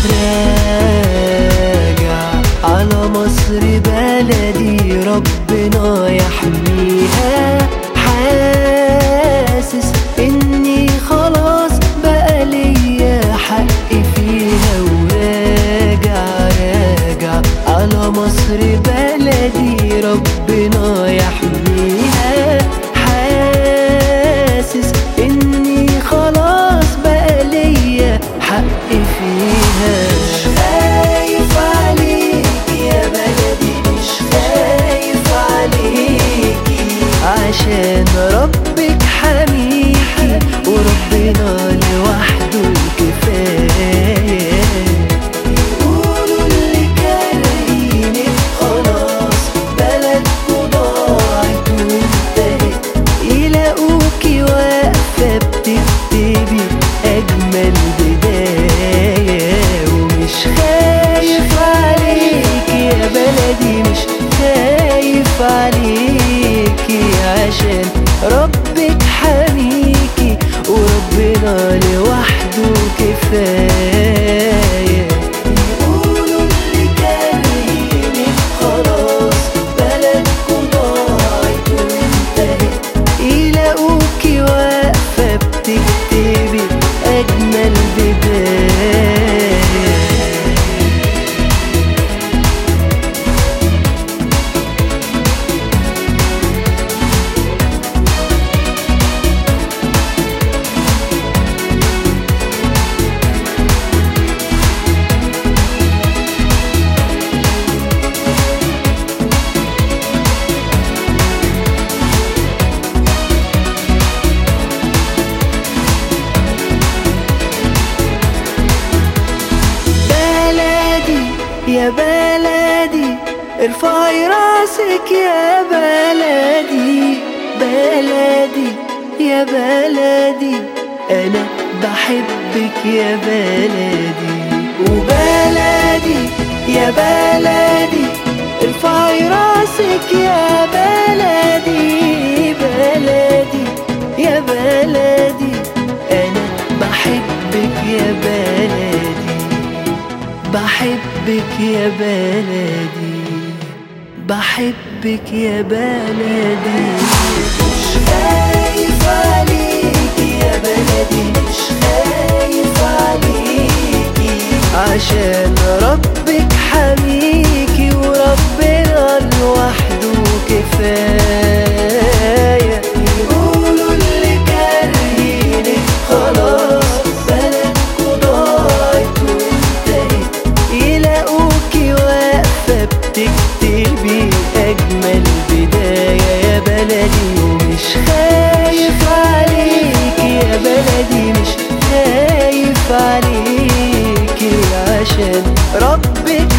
راجع على مصر بلدي ربنا يحميها، حاسس اني خلاص بقى ليا حق فيها، وراجع على مصر بلدي ربنا يحميها، حاسس اني خلاص بقى ليا حق فيها. مش خايف عليك يا بلدي، مش خايف عليكي، عشان ربك حميكي وربنا لوحده الكفاية. يقولوا اللي كارهينك خلاص بلدكوا ضاعت وانتهت، يلاقوكي واقفة بتكتبي أجمل بداية. ومش خايف عليك يا بلدي، مش خايف عليكي، عشان ربك حميكي وربنا لوحده كفاية. يقولوا اللي كارهينك خلاص بلدكوا ضاعت وانتهت، يلاقوكي واقفة بتكتبي أجمل بداية. يا بلدي ارفعي راسك يا بلدي، بلدي يا بلدي انا بحبك يا بلدي. وبلدي يا بلدي ارفعي راسك يا بلدي، بلدي يا بلدي انا بحبك يا بلدي، بحبك يا بلدي، بحبك يا بلدي. مش خايف عليكي يا بلدي، مش خايف عليكي، عشان ربك حميكي وربنا لوحده كفاية. يقولوا اللي كارهينك خلاص بلدكوا ضاعت وانتهت، يلاقوكي واقفة بتكتبي أجمل بداية يا بلدي. ومش خايف عليكي يا بلدي، مش خايف عليكي، عشان ربك